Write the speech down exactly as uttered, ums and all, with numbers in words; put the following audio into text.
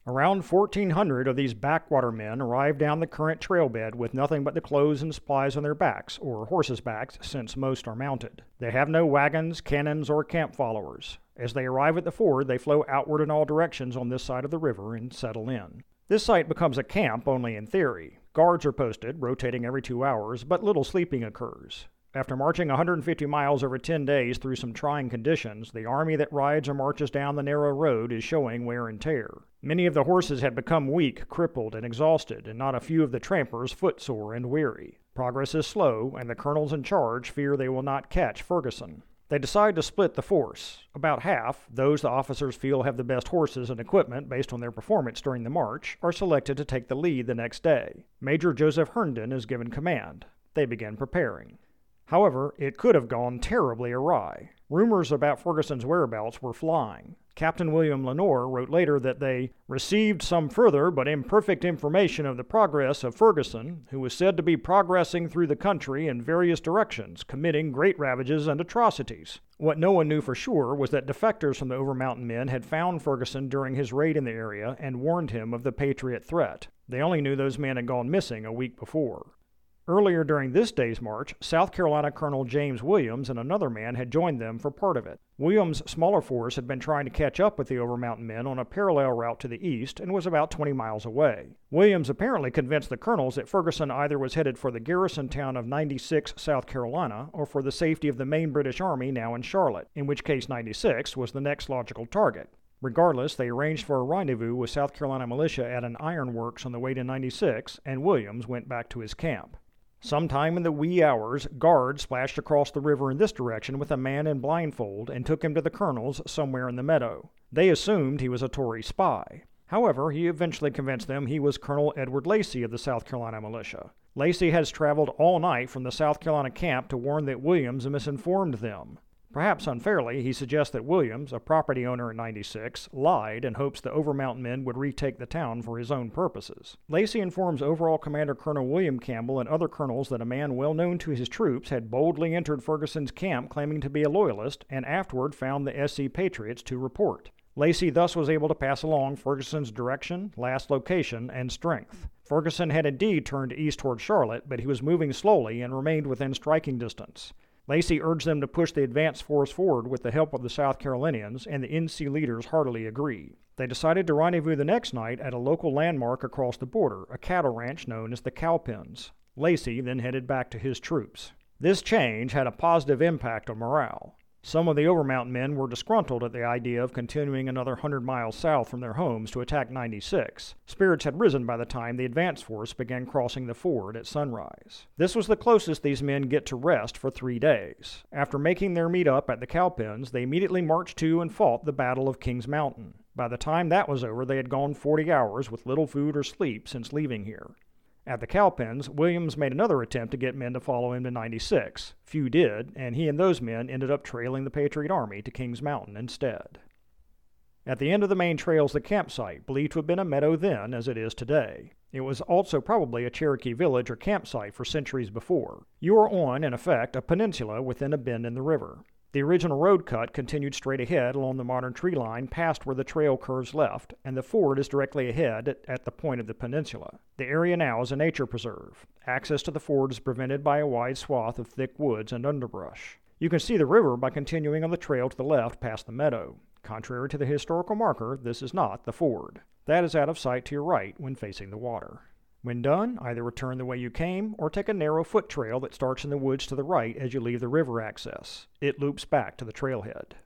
Around fourteen hundred of these backwater men arrived down the current trailbed with nothing but the clothes and supplies on their backs, or horses' backs, since most are mounted. They have no wagons, cannons, or camp followers. As they arrive at the ford, they flow outward in all directions on this side of the river and settle in. This site becomes a camp only in theory. Guards are posted, rotating every two hours, but little sleeping occurs. After marching one hundred fifty miles over ten days through some trying conditions, the army that rides or marches down the narrow road is showing wear and tear. Many of the horses had become weak, crippled, and exhausted, and not a few of the trampers footsore and weary. Progress is slow, and the colonels in charge fear they will not catch Ferguson. They decide to split the force. About half, those the officers feel have the best horses and equipment based on their performance during the march, are selected to take the lead the next day. Major Joseph Herndon is given command. They begin preparing. However, it could have gone terribly awry. Rumors about Ferguson's whereabouts were flying. Captain William Lenore wrote later that they received some further but imperfect information of the progress of Ferguson, who was said to be progressing through the country in various directions, committing great ravages and atrocities. What no one knew for sure was that defectors from the Overmountain men had found Ferguson during his raid in the area and warned him of the Patriot threat. They only knew those men had gone missing a week before. Earlier during this day's march, South Carolina Colonel James Williams and another man had joined them for part of it. Williams' smaller force had been trying to catch up with the Overmountain men on a parallel route to the east and was about twenty miles away. Williams apparently convinced the colonels that Ferguson either was headed for the garrison town of ninety-six, South Carolina, or for the safety of the main British Army now in Charlotte, in which case ninety-six was the next logical target. Regardless, they arranged for a rendezvous with South Carolina militia at an ironworks on the way to ninety-six, and Williams went back to his camp. Sometime in the wee hours, guards splashed across the river in this direction with a man in blindfold and took him to the colonel's somewhere in the meadow. They assumed he was a Tory spy. However, he eventually convinced them he was Colonel Edward Lacey of the South Carolina militia. Lacey has traveled all night from the South Carolina camp to warn that Williams misinformed them. Perhaps unfairly, he suggests that Williams, a property owner at ninety-six, lied in hopes the Overmountain men would retake the town for his own purposes. Lacey informs Overall Commander Colonel William Campbell and other colonels that a man well known to his troops had boldly entered Ferguson's camp claiming to be a loyalist and afterward found the S C Patriots to report. Lacey thus was able to pass along Ferguson's direction, last location, and strength. Ferguson had indeed turned east toward Charlotte, but he was moving slowly and remained within striking distance. Lacey urged them to push the advance force forward with the help of the South Carolinians, and the N C leaders heartily agreed. They decided to rendezvous the next night at a local landmark across the border, a cattle ranch known as the Cowpens. Lacey then headed back to his troops. This change had a positive impact on morale. Some of the Overmountain men were disgruntled at the idea of continuing another hundred miles south from their homes to attack ninety-six. Spirits had risen by the time the advance force began crossing the ford at sunrise. This was the closest these men get to rest for three days. After making their meet up at the Cowpens, they immediately marched to and fought the Battle of Kings Mountain. By the time that was over, they had gone forty hours with little food or sleep since leaving here. At the Cowpens, Williams made another attempt to get men to follow him to ninety-six. Few did, and he and those men ended up trailing the Patriot Army to Kings Mountain instead. At the end of the main trail is the campsite, believed to have been a meadow then as it is today. It was also probably a Cherokee village or campsite for centuries before. You are on, in effect, a peninsula within a bend in the river. The original road cut continued straight ahead along the modern tree line past where the trail curves left, and the ford is directly ahead at, at the point of the peninsula. The area now is a nature preserve. Access to the ford is prevented by a wide swath of thick woods and underbrush. You can see the river by continuing on the trail to the left past the meadow. Contrary to the historical marker, this is not the ford. That is out of sight to your right when facing the water. When done, either return the way you came or take a narrow foot trail that starts in the woods to the right as you leave the river access. It loops back to the trailhead.